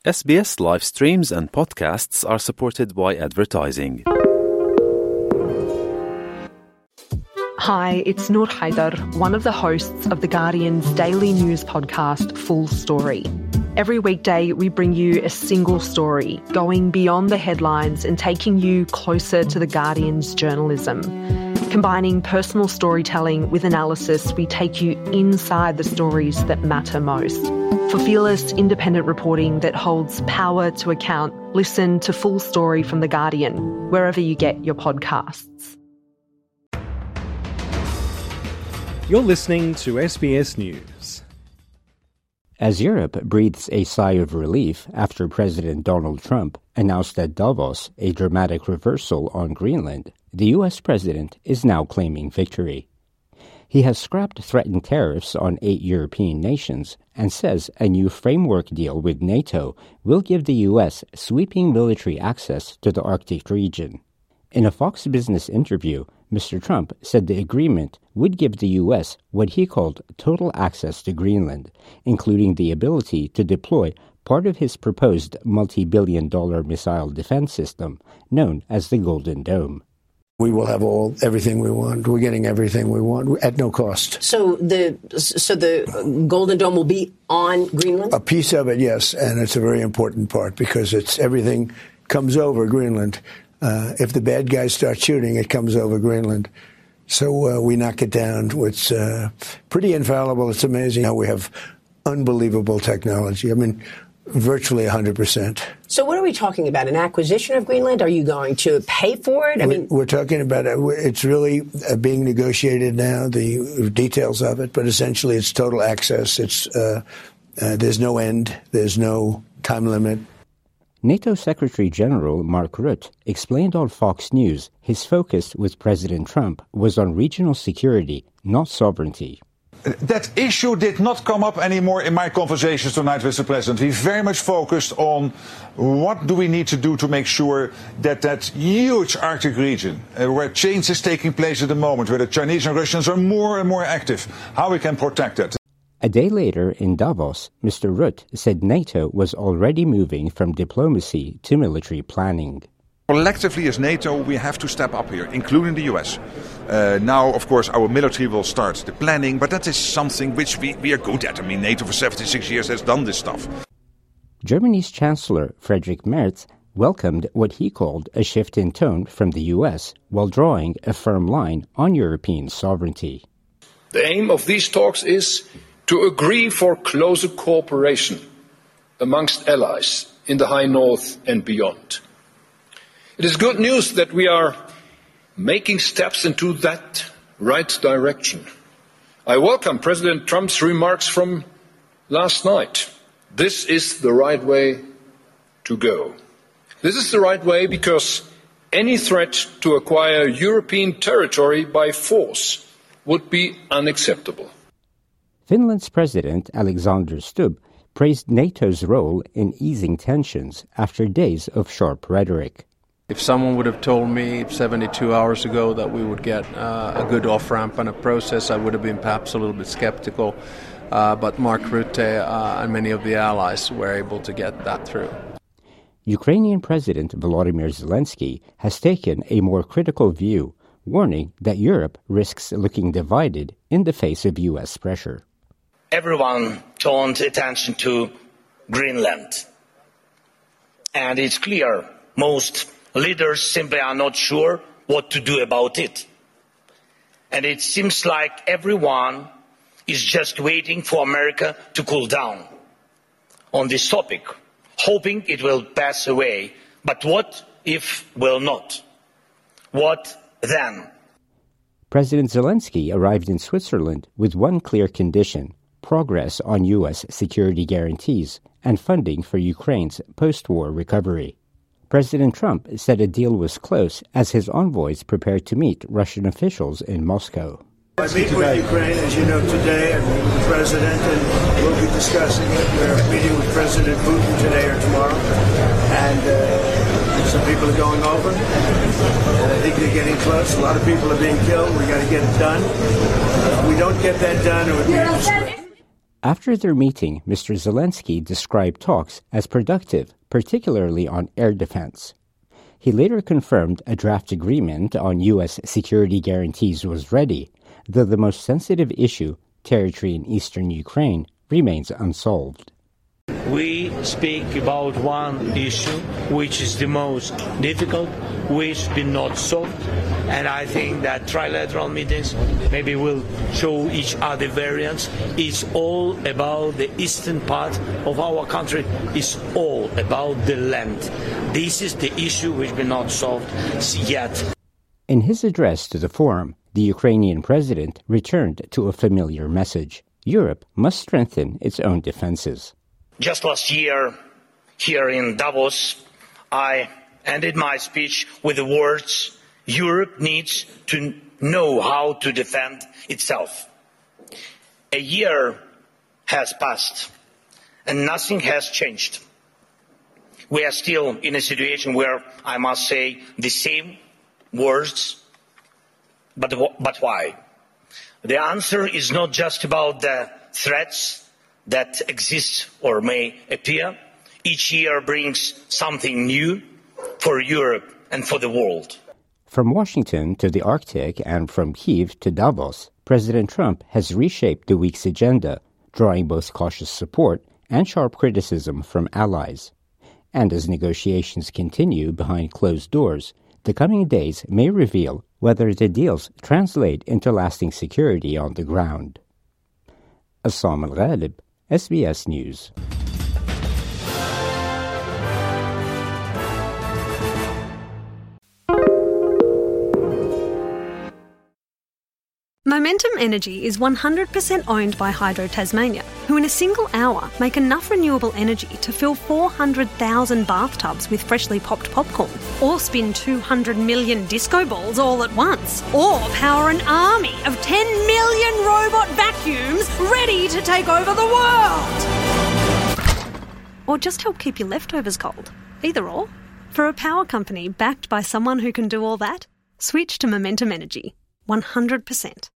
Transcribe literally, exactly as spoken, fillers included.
S B S live streams and podcasts are supported by advertising. Hi, it's Noor Haider, one of the hosts of The Guardian's daily news podcast, Full Story. Every weekday, we bring you a single story, going beyond the headlines and taking you closer to The Guardian's journalism. Combining personal storytelling with analysis, we take you inside the stories that matter most. For fearless, independent reporting that holds power to account, listen to Full Story from The Guardian, wherever you get your podcasts. You're listening to S B S News. As Europe breathes a sigh of relief after President Donald Trump announced at Davos a dramatic reversal on Greenland, the U S president is now claiming victory. He has scrapped threatened tariffs on eight European nations and says a new framework deal with NATO will give the U S sweeping military access to the Arctic region. In a Fox Business interview, Mister Trump said the agreement would give the U S what he called total access to Greenland, including the ability to deploy part of his proposed multi-billion dollar missile defense system known as the Golden Dome. We will have all everything we want. We're getting everything we want at no cost. So the so the Golden Dome will be on Greenland? A piece of it, yes, and it's a very important part because it's everything comes over Greenland. Uh, if the bad guys start shooting, it comes over Greenland. So uh, we knock it down. It's uh, pretty infallible. It's amazing how we have unbelievable technology. I mean, virtually one hundred percent. So what are we talking about? An acquisition of Greenland? Are you going to pay for it? I mean, we're talking about it. It's really being negotiated now, the details of it. But essentially, it's total access. It's uh, uh, there's no end. There's no time limit. NATO Secretary General Mark Rutte explained on Fox News his focus with President Trump was on regional security, not sovereignty. That issue did not come up anymore in my conversations tonight with the President. We very much focused on what do we need to do to make sure that that huge Arctic region, uh, where change is taking place at the moment, where the Chinese and Russians are more and more active, how we can protect it. A day later in Davos, Mister Rutte said NATO was already moving from diplomacy to military planning. Collectively as NATO, we have to step up here, including the U S. Uh, now, of course, our military will start the planning, but that is something which we, we are good at. I mean, NATO for seventy-six years has done this stuff. Germany's Chancellor Friedrich Merz welcomed what he called a shift in tone from the U S while drawing a firm line on European sovereignty. The aim of these talks is to agree for closer cooperation amongst allies in the High North and beyond. It is good news that we are making steps into that right direction. I welcome President Trump's remarks from last night. This is the right way to go. This is the right way because any threat to acquire European territory by force would be unacceptable. Finland's President Alexander Stubb praised NATO's role in easing tensions after days of sharp rhetoric. If someone would have told me seventy-two hours ago that we would get uh, a good off-ramp and a process, I would have been perhaps a little bit skeptical. Uh, but Mark Rutte uh, and many of the allies were able to get that through. Ukrainian President Volodymyr Zelensky has taken a more critical view, warning that Europe risks looking divided in the face of U S pressure. Everyone turned attention to Greenland. And it's clear most leaders simply are not sure what to do about it. And it seems like everyone is just waiting for America to cool down on this topic, hoping it will pass away. But what if it will not? What then? President Zelensky arrived in Switzerland with one clear condition: progress on U S security guarantees and funding for Ukraine's post-war recovery. President Trump said a deal was close as his envoys prepared to meet Russian officials in Moscow. I meet with Ukraine, as you know, today. I meet with the President, and we'll be discussing it. We're meeting with President Putin today or tomorrow, and uh, some people are going over, and I think they're getting close. A lot of people are being killed. We got to get it done. If we don't get that done, it would be... After their meeting, Mister Zelensky described talks as productive, particularly on air defense. He later confirmed a draft agreement on U S security guarantees was ready, though the most sensitive issue, territory in eastern Ukraine, remains unsolved. We speak about one issue, which is the most difficult, which has been not solved. And I think that trilateral meetings maybe will show each other variants. It's all about the eastern part of our country. It's all about the land. This is the issue which has been not solved yet. In his address to the forum, the Ukrainian president returned to a familiar message. Europe must strengthen its own defenses. Just last year, here in Davos, I ended my speech with the words, Europe needs to know how to defend itself. A year has passed, and nothing has changed. We are still in a situation where, I must say, the same words, but, but why? The answer is not just about the threats that exist or may appear. Each year brings something new for Europe and for the world. From Washington to the Arctic and from Kyiv to Davos, President Trump has reshaped the week's agenda, drawing both cautious support and sharp criticism from allies. And as negotiations continue behind closed doors, the coming days may reveal whether the deals translate into lasting security on the ground. Assam Al-Ghalib, S B S News. Momentum Energy is one hundred percent owned by Hydro Tasmania, who in a single hour make enough renewable energy to fill four hundred thousand bathtubs with freshly popped popcorn, or spin two hundred million disco balls all at once, or power an army of ten million robot vacuums ready to take over the world. Or just help keep your leftovers cold. Either or. For a power company backed by someone who can do all that, switch to Momentum Energy. one hundred percent.